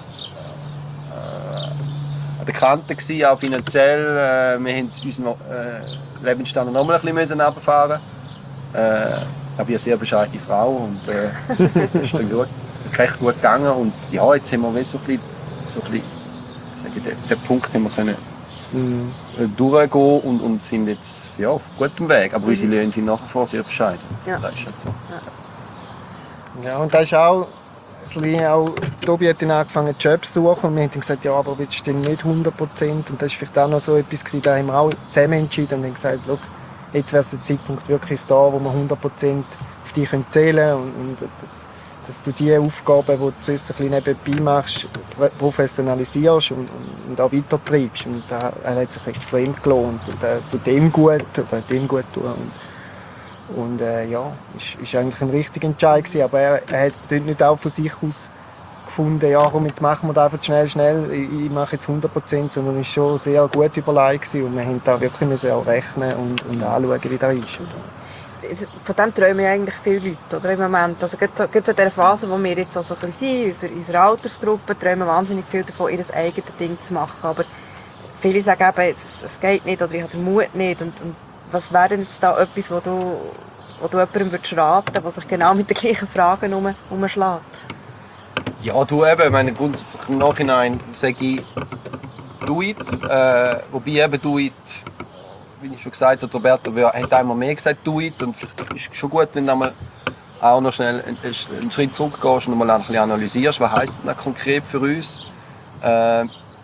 äh, an der Kante gewesen, auch finanziell. Äh, wir haben unseren äh, Lebensstandard noch mal ein bisschen runterfahren. Äh, ich habe eine sehr bescheidene Frau und äh, das ist dann gut, recht gut gegangen. Und ja, jetzt haben wir so ein bisschen, so ein bisschen sage, den, den Punkt haben wir können Mhm. durchgehen und, und sind jetzt ja, auf gutem Weg. Aber mhm. unsere Löhne sind nach wie vor sehr bescheiden. Ja. Das ist halt so. Ja. Ja, und das ist auch, ein bisschen auch Tobi hat dann angefangen Jobs zu suchen und wir haben dann gesagt, ja, aber willst du denn nicht hundert Prozent? Und das war vielleicht auch noch so etwas gewesen, da haben wir auch zusammen entschieden und haben gesagt, schau, jetzt wäre der Zeitpunkt wirklich da, wo wir hundert Prozent auf dich zählen können und, und das, dass du die Aufgaben, die du sonst ein bisschen nebenbei machst, professionalisierst und, und, und auch weitertreibst. Und das hat sich extrem gelohnt. Und das tut ihm gut, oder hat ihm gut getan. Und, und äh, ja, es war ist eigentlich ein richtiger Entscheid gewesen. Aber er, er hat dort nicht auch von sich aus gefunden, ja komm, jetzt machen wir das einfach schnell, schnell, ich, ich mache jetzt hundert Prozent, sondern es war schon sehr gut überlegt gewesen. Und wir mussten da wirklich auch rechnen und, und anschauen, wie das ist. Von dem träumen ja eigentlich viele Leute, oder, im Moment. Also gerade so, gerade so in dieser Phase, wo wir jetzt also ein bisschen sind, in unserer Altersgruppe, träumen wahnsinnig viel davon, ihr eigenes Ding zu machen. Aber viele sagen eben, es, es geht nicht oder ich habe den Mut nicht. Und, und was wäre denn jetzt da etwas, wo du, wo du jemandem würdest raten, der sich genau mit den gleichen Fragen um, umschlägt? Ja, du eben, ich meine, grundsätzlich im Nachhinein sage ich, do it. Äh, wobei eben do it, wie ich schon gesagt habe, Roberto hat einmal mehr gesagt, do it. Und vielleicht ist es schon gut, wenn du einmal auch noch schnell einen Schritt zurückgehst und mal ein bisschen analysierst, was heisst das konkret für uns. Äh,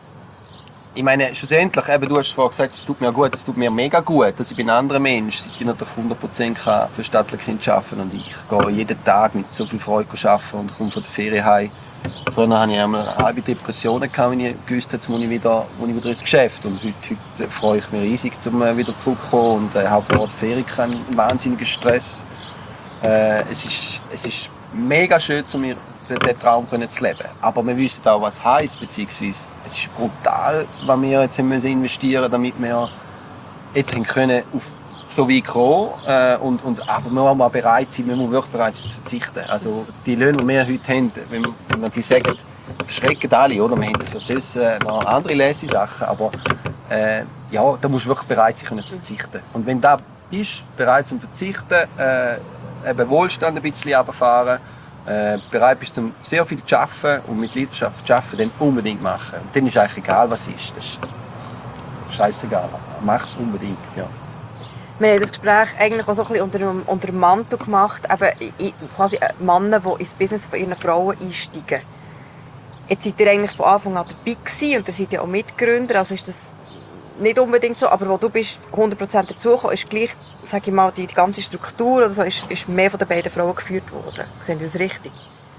ich meine, schlussendlich, eben, du hast vorhin gesagt, es tut mir gut, es tut mir mega gut, dass ich bin ein anderer Mensch, seit ich natürlich hundert Prozent für Stadtlandkind arbeiten kann. Und ich gehe jeden Tag mit so viel Freude arbeiten und komme von der Ferien heim. Früher hatte ich einmal halbe Depressionen, wenn ich gewusst habe, jetzt muss ich wieder, muss ich wieder ins Geschäft. Und heute, heute freue ich mich riesig, um wieder zurückzukommen. Und äh, auch vor der Ferien keinen wahnsinnigen Stress. Äh, es, ist, es ist mega schön, um mir diesen Traum zu leben. Aber wir wissen auch, was es heisst, beziehungsweise es ist brutal, was wir jetzt investieren müssen, damit wir jetzt können auf so weit kommen. Äh, und, und, aber wir müssen auch bereit sein, wir müssen wirklich bereit sein zu verzichten. Also die Löhne, die wir heute haben, wenn, wenn man die sagen, verschrecken alle, oder? Wir haben für sonst äh, noch andere Lesesachen, aber äh, ja, da musst du wirklich bereit sein, zu verzichten. Und wenn du bist, bereit zu verzichten, äh, eben Wohlstand ein bisschen runterfahren, äh, bereit bist, zum sehr viel zu arbeiten und mit Leidenschaft zu arbeiten, dann unbedingt machen. Und dann ist eigentlich egal, was ist. Das ist scheißegal. Mach es unbedingt, ja. Wir haben das Gespräch eigentlich auch so ein bisschen unter dem, unter dem Mantel gemacht, eben quasi Männer, die ins Business von ihren Frauen einsteigen. Jetzt seid ihr eigentlich von Anfang an dabei gewesen und ihr seid ja auch Mitgründer, also ist das nicht unbedingt so, aber wo du bist hundert Prozent dazugekommen, ist gleich, sage ich mal, die, die ganze Struktur oder so, ist, ist mehr von den beiden Frauen geführt worden. Sehen Sie das richtig?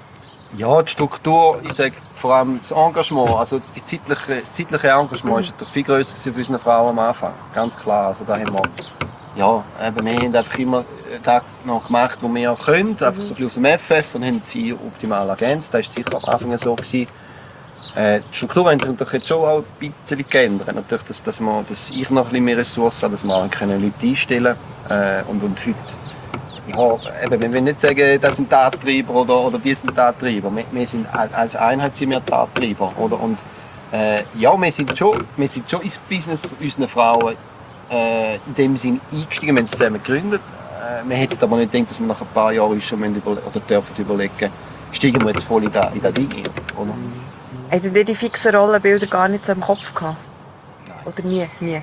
Ja, die Struktur, ich sage vor allem das Engagement, also die zeitliche, das zeitliche Engagement mhm. ist natürlich viel grösser für unsere Frauen am Anfang, ganz klar. Also da haben wir, ja, eben, wir haben einfach immer das noch gemacht, was wir können, einfach mhm. so ein bisschen aus dem F F und haben sie optimal ergänzt. Das war sicher am Anfang so gewesen. Äh, die Struktur haben sich natürlich jetzt schon auch ein bisschen geändert. Natürlich, dass, dass, wir, dass ich noch ein bisschen mehr Ressourcen habe, dass wir auch Leute einstellen können. Äh, und, und heute, ja, eben, wir wollen nicht sagen, das sind Tattreiber oder, oder die sind Tattreiber. Wir, wir sind, als Einheit sind wir Tattreiber. Oder? Und, äh, ja, wir sind, schon, wir sind schon ins Business unserer Frauen äh, in dem Sinne eingestiegen. Wir haben es zusammen gegründet. Äh, wir hätten aber nicht gedacht, dass wir nach ein paar Jahren schon über, oder dürfen überlegen, steigen wir jetzt voll in das in Ding ein. Oder? Hatten ihr die fixen Rollenbilder gar nicht so im Kopf gehabt? Nein. Oder nie? Nie?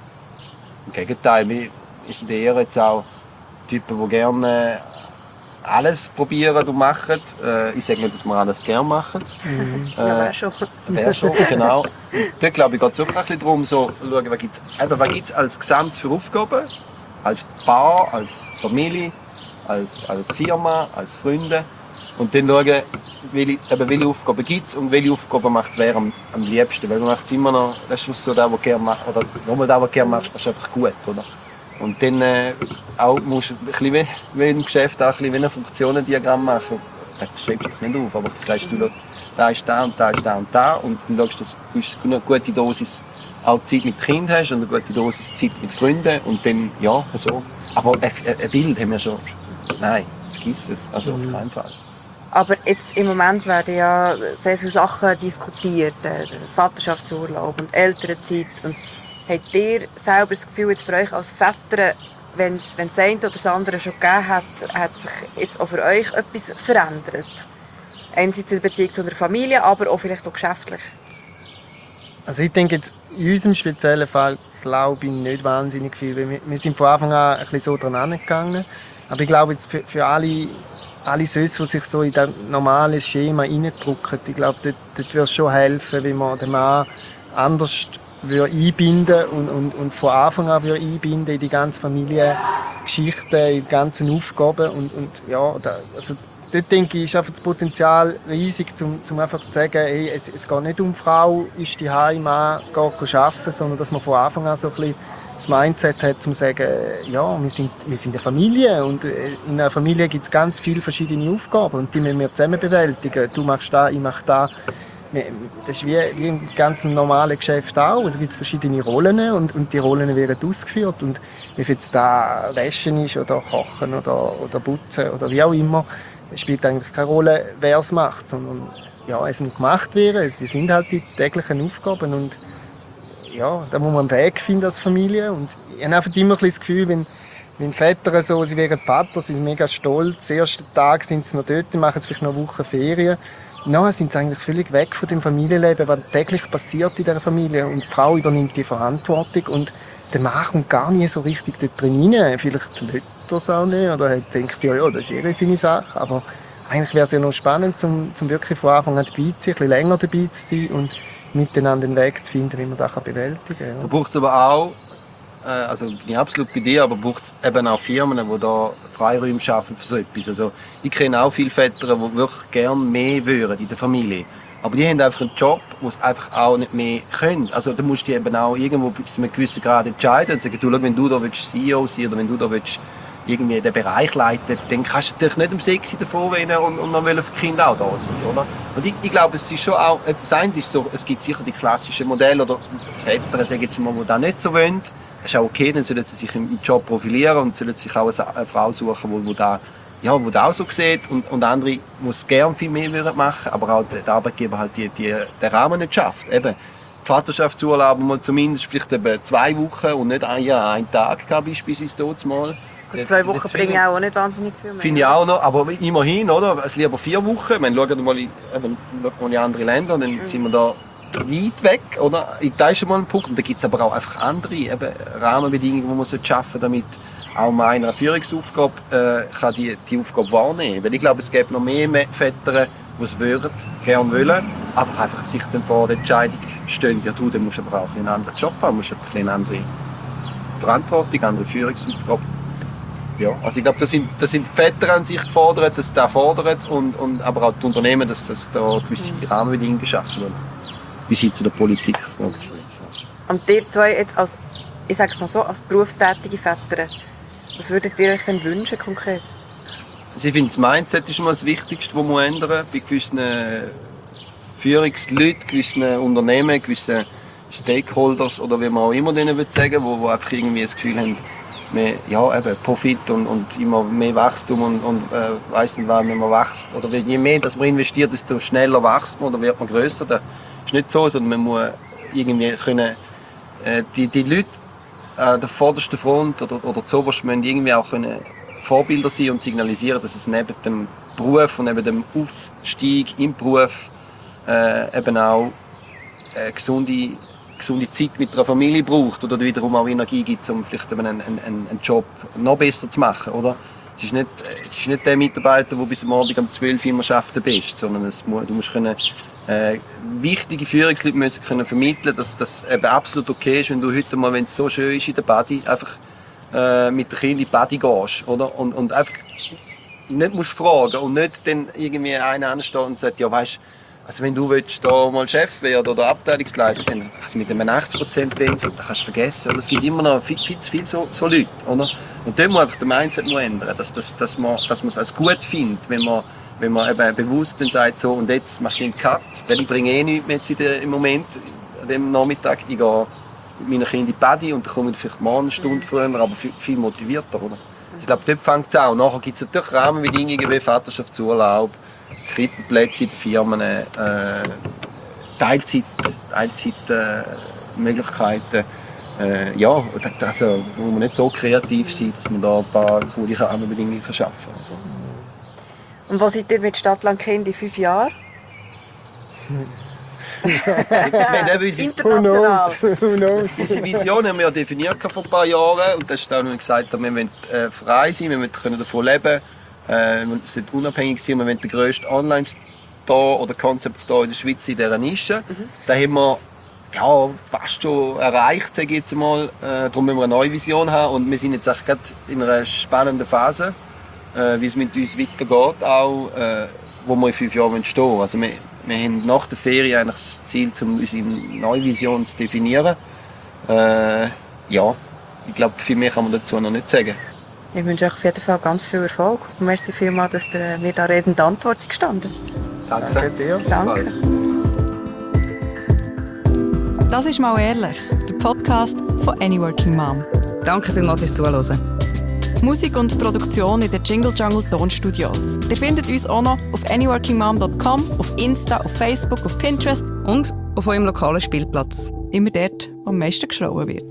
Im Gegenteil, wir sind eher jetzt auch Typen, die gerne alles probieren und machen. Äh, ich sage nicht, dass wir alles gerne machen. Mhm. Äh, ja, wäre schon. Wäre schon, genau. Dort glaube ich, geht es wirklich ein bisschen darum, so zu schauen, was gibt es als Gesamt für Aufgaben, als Paar, als Familie, als, als Firma, als Freunde. Und dann schauen, welche, eben, welche Aufgaben gibt es und welche Aufgaben macht wer am, am liebsten. Weil man macht es immer noch, das ist so das, was du gerne machst, oder nochmal das, was du gerne machst, das ist einfach gut, oder? Und dann äh, auch musst du ein bisschen wie, wie im Geschäft auch ein bisschen wie ein Funktionendiagramm machen. Das schreibst du nicht auf, aber du sagst, du, da ist da und da ist da und da. Und dann schaust du, dass du eine gute Dosis auch Zeit mit Kind hast und eine gute Dosis Zeit mit Freunden. Und dann, ja, so. Aber ein, ein Bild haben wir schon. Nein, vergiss es. Also auf keinen Fall. Aber jetzt im Moment werden ja sehr viele Sachen diskutiert. Der Vaterschaftsurlaub und Elternzeit. Und habt ihr selber das Gefühl, jetzt für euch als Väter, wenn es das eine oder das andere schon gegeben hat, hat sich jetzt auch für euch etwas verändert? Einerseits in der Beziehung zu einer Familie, aber auch vielleicht auch geschäftlich. Also ich denke, in unserem speziellen Fall glaube ich nicht wahnsinnig viel. Wir, wir sind von Anfang an ein bisschen so dran angegangen. Aber ich glaube, jetzt für, für alle, alle Sös, die sich so in das normale Schema reindrücken, ich glaube, dort, dort würde es schon helfen, wenn man den Mann anders würde einbinden und, und, und von Anfang an würde einbinden in die ganze Familiengeschichte, in die ganzen Aufgaben. Und, und ja, da, also dort denke ich, ist einfach das Potenzial riesig, um, um einfach zu sagen, hey, es, es geht nicht um die Frau, ist die Heim, Mann, geht arbeiten, sondern dass man von Anfang an so ein bisschen das Mindset hat, um zu sagen, ja, wir sind, wir sind eine Familie und in einer Familie gibt es ganz viele verschiedene Aufgaben und die müssen wir zusammen bewältigen. Du machst das, ich mache das. Das ist wie, wie im ganzen normalen Geschäft auch. Da gibt es verschiedene Rollen und, und die Rollen werden ausgeführt. Und ob jetzt da Waschen ist oder Kochen oder, oder Putzen oder wie auch immer, es spielt eigentlich keine Rolle, wer es macht, sondern ja, es muss gemacht werden. Es sind halt die täglichen Aufgaben und ja, da muss man einen Weg finden als Familie. Und ich habe einfach immer ein bisschen das Gefühl, wenn, wenn Väter so, sie wären Vater, sie sind mega stolz, den ersten Tag sind sie noch dort, machen sie vielleicht noch eine Woche Ferien. Dann sind sie eigentlich völlig weg von dem Familienleben, was täglich passiert in dieser Familie. Und die Frau übernimmt die Verantwortung und der Mann kommt gar nicht so richtig dort drin rein. Vielleicht will er es auch nicht oder er denkt, ja, ja, das ist eher seine Sache. Aber eigentlich wäre es ja noch spannend, um, um wirklich von Anfang an dabei zu sein, ein bisschen länger dabei zu sein und miteinander den Weg zu finden, wie man das bewältigen kann. Ja. Da braucht es aber auch, äh, also bin ich absolut bei dir, aber braucht es eben auch Firmen, die da Freiräume schaffen für so etwas. Also ich kenne auch viele Väter, die wirklich gerne mehr würden in der Familie. Aber die haben einfach einen Job, wo sie einfach auch nicht mehr können. Also da musst du eben auch irgendwo bis zu einem gewissen Grad entscheiden und sagen, du, schau, wenn du da C E O sein oder wenn du da willst, irgendwie den Bereich leiten, dann kannst du natürlich nicht um sechs davor rennen und, und dann wollen für die Kinder auch da sein, oder? Und ich, ich glaube, es ist schon auch, das eine ist so, es gibt sicher die klassischen Modelle oder Väter, sagen jetzt mal, die das nicht so wollen. Das ist auch okay, dann sollen sie sich im Job profilieren und sollen sich auch eine Frau suchen, die, die das ja, die das auch so sieht und, und andere, die es gerne viel mehr würden machen, aber auch der Arbeitgeber halt die, die, den Rahmen nicht schafft. Eben, Vaterschaftsurlaub mal zumindest vielleicht eben zwei Wochen und nicht ein Jahr, einen Tag gehabt, beispielsweise dort mal. Und zwei Wochen bringen auch nicht wahnsinnig viel mehr. Finde ich auch noch, aber immerhin, oder? Es lieber vier Wochen. Ich meine, schauen wir mal in, eben, schauen wir mal in andere Länder, dann mhm. sind wir da weit weg, oder? Da ist schon mal ein Punkt. Und da gibt es aber auch einfach andere eben, Rahmenbedingungen, die man schaffen sollte, damit auch mal einer Führungsaufgabe äh, kann die, die Aufgabe wahrnehmen. Weil ich glaube, es gibt noch mehr Väter, die es würden, gerne wollen, aber einfach sich dann vor der Entscheidung stellen, ja du, dann musst du aber auch einen anderen Job haben, musst ein bisschen eine andere Verantwortung, eine andere Führungsaufgabe. Ja, also ich glaube, da sind, da sind die Väter an sich gefordert, dass sie das fordern und, und aber auch die Unternehmen, dass, dass da gewisse Rahmenbedingungen geschaffen werden. Bis hin zu der Politik. Und ihr zwei jetzt als, ich sage es mal so, als berufstätige Väter, was würdet ihr euch denn wünschen konkret? Also ich finde, das Mindset ist mal das Wichtigste, das man ändern muss. Bei gewissen Führungsleuten, gewissen Unternehmen, gewissen Stakeholders oder wie man auch immer denen sagen will, die einfach irgendwie das Gefühl haben, mehr, ja, eben Profit und, und immer mehr Wachstum und, und äh, weiss nicht, wann man wächst. Oder je mehr dass man investiert, desto schneller wächst man oder wird man grösser. Das ist nicht so, sondern man muss irgendwie können, äh, die, die Leute an der vordersten Front oder, oder zuoberst müssen irgendwie auch können Vorbilder sein und signalisieren, dass es neben dem Beruf und neben dem Aufstieg im Beruf äh, eben auch eine gesunde, gesunde Zeit mit der Familie braucht oder wiederum auch Energie gibt, um vielleicht einen, einen, einen Job noch besser zu machen. Oder? Es ist nicht, es ist nicht der Mitarbeiter, der bis am Abend um zwölf Uhr immer arbeiten bist, sondern es, du musst können, äh, wichtige Führungsleute müssen können vermitteln, dass das eben absolut okay ist, wenn du heute mal, wenn es so schön ist in der Body, einfach äh, mit dem Kind in die Body gehst, oder? Und, und einfach nicht musst fragen und nicht dann irgendwie einer ansteht und sagt, ja weißt, also wenn du willst, da mal Chef werden oder Abteilungsleiter, dann also mit einem achtzig Prozent Pensum, das kannst du vergessen. Es gibt immer noch viel, viel zu viele so, so Leute, oder? Und dann muss einfach der Mindset ändern, dass, dass, dass man, dass man es als gut findet, wenn man, wenn man eben bewusst dann sagt, so, und jetzt mache ich einen Cut, weil ich bringe eh nichts mehr jetzt in der, im Moment, an dem Nachmittag, ich gehe mit meinen Kindern in die Paddy und dann komme ich vielleicht morgen eine Stunde früher, aber viel, viel motivierter, oder? Ich glaube, dort fängt es an. Nachher gibt es natürlich Rahmenbedingungen wie Vaterschaftsurlaub, Krippenplätze in den Firmen, äh, Teilzeit, Teilzeitmöglichkeiten. Äh, ja, also, wo man nicht so kreativ sein, dass man da ein paar coole Rahmenbedingungen schaffen kann. Also. Und wo seid ihr mit Stadtland Kind in fünf Jahren? International. Who knows? Unsere Vision haben wir ja definiert vor ein paar Jahren und das ist auch noch gesagt, wir wollen äh, frei sein, wir wollen davon leben, äh, wir sind unabhängig sein, wir wollen der grösste Online-Store oder Concept-Store in der Schweiz in dieser Nische. Mhm. Da haben wir ja, fast schon erreicht, sage ich jetzt mal. Äh, darum müssen wir eine neue Vision haben und wir sind jetzt auch gerade in einer spannenden Phase, äh, wie es mit uns weitergeht, auch, äh, wo wir in fünf Jahren stehen wollen. Also wir, wir haben nach der Ferien eigentlich das Ziel, um unsere neue Vision zu definieren. Äh, ja, ich glaube, viel mehr kann man dazu noch nicht sagen. Ich wünsche euch auf jeden Fall ganz viel Erfolg. Und merci vielmals, dass ihr mir da Rede und Antwort gestanden Danke. Danke dir. Danke. Das ist «Mal ehrlich», der Podcast von Any Working Mom. Danke vielmals fürs Zuhören. Musik und Produktion in den Jingle Jungle Tonstudios. Ihr findet uns auch noch auf any working mom dot com, auf Insta, auf Facebook, auf Pinterest und auf eurem lokalen Spielplatz. Immer dort, wo am meisten geschrien wird.